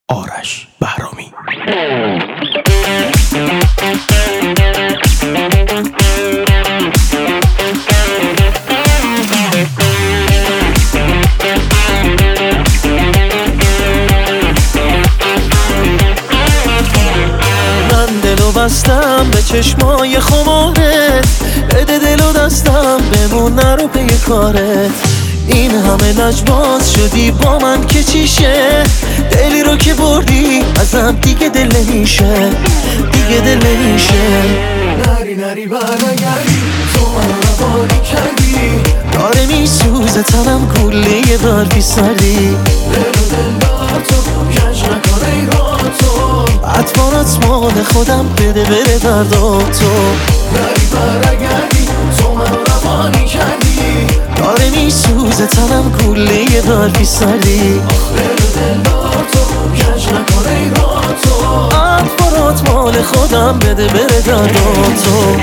آرش بهرامی. من دلو بستم به چشمای خمارت، بده دلو دستم بمون نرو پی کارت. این همه لجباز شدی با من که چیشه، دلی رو که بردی ازم دیگه دل نمیشه، دیگه دل نمیشه. نری نری برنگردی، تو من روانی کردی، داره میسوزه تنم کله برفی سردی. دل و دل دار تو کش نکنه ای را تو، اطفالات مال خودم بده بره دردا تو. نری برنگردی، تو من روانی کردی، داره میسوزه تنم کله برفی سردی. دل و دل دار تو کش نکنه ای را تو، اطفالات مال خودم بده بره دردا تو.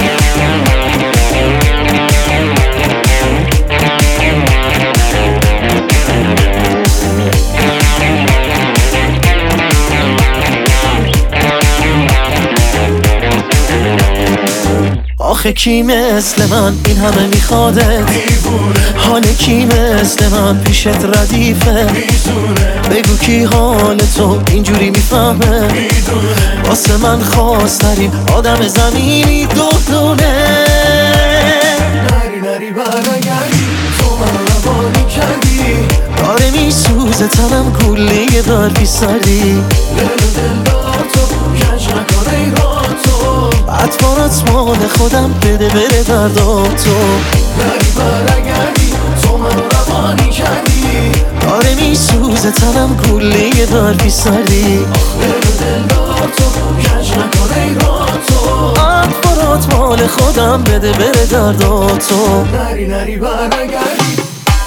آخه کی مثل من این همه میخوادت، حال کی مثل من پیشت ردیفه. بگو کی حال تو اینجوری میفهمه، واسه من خواسترین آدم زمینی دونه. نری نری برنگردی، تو من روانی کردی، داره میسوزه تنم کله برفی سردی. دل و دل دار تو کش نکنه ای را تو، اطفالات مال خودم بده بره دردا تو. نری برنگردی، تو من روانی کردی، داره میسوزه تنم کله برفی سردی. دل و دل دار تو کش نکنه ای را تو، اطفالات مال خودم بده بره دردا تو. نری نری برنگردی،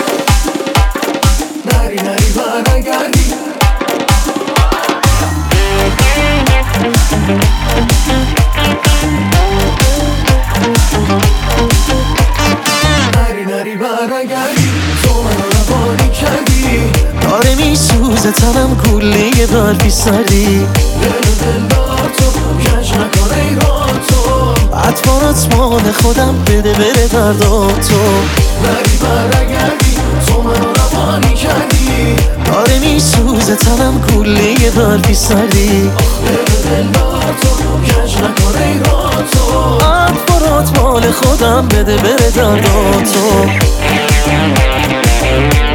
نری نری برنگردی، نری نری برنگردی، تو من روانی کردی، داره میسوزه تنم کله برفی سردی. دل و دل دار تو کش نکنه ای را تو، اطفالات مال خودم بده بره دردا تو. نری برنگردی، تو من روانی کردی، داره میسوزه تنم کله برفی سردی. دل و دل دار تو کش نکنه ای را تو، اطفالات مال خودم بده بره دردا تو.